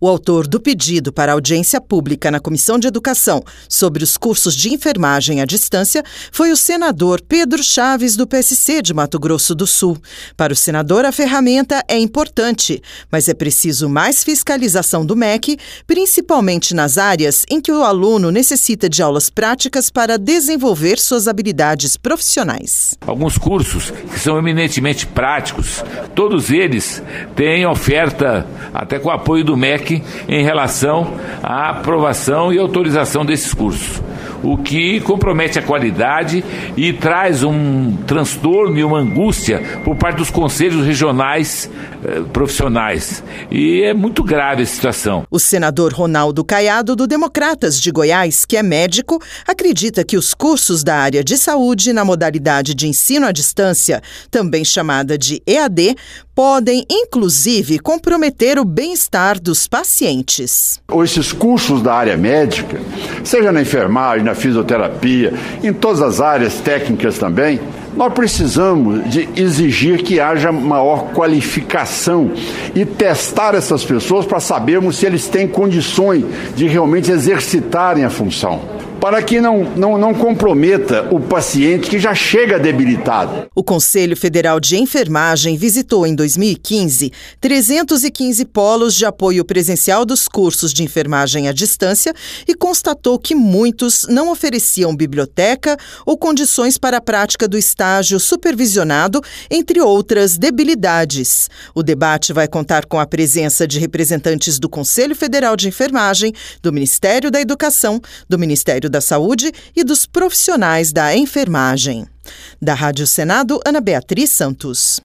O autor do pedido para audiência pública na Comissão de Educação sobre os cursos de enfermagem à distância foi o senador Pedro Chaves, do PSC de Mato Grosso do Sul. Para o senador, a ferramenta é importante, mas é preciso mais fiscalização do MEC, principalmente nas áreas em que o aluno necessita de aulas práticas para desenvolver suas habilidades profissionais. Alguns cursos que são eminentemente práticos, todos eles têm oferta, até com o apoio do MEC, em relação à aprovação e autorização desses cursos, o que compromete a qualidade e traz um transtorno e uma angústia por parte dos conselhos regionais profissionais. E é muito grave a situação. O senador Ronaldo Caiado, do Democratas de Goiás, que é médico, acredita que os cursos da área de saúde na modalidade de ensino à distância, também chamada de EAD, podem, inclusive, comprometer o bem-estar dos pacientes. Esses cursos da área médica, seja na enfermagem, na fisioterapia, em todas as áreas técnicas também, nós precisamos de exigir que haja maior qualificação e testar essas pessoas para sabermos se eles têm condições de realmente exercitarem a função, para que não comprometa o paciente que já chega debilitado. O Conselho Federal de Enfermagem visitou em 2015 315 polos de apoio presencial dos cursos de enfermagem à distância e constatou que muitos não ofereciam biblioteca ou condições para a prática do estágio supervisionado, entre outras debilidades. O debate vai contar com a presença de representantes do Conselho Federal de Enfermagem, do Ministério da Educação, do Ministério da Saúde e dos profissionais da enfermagem. Da Rádio Senado, Ana Beatriz Santos.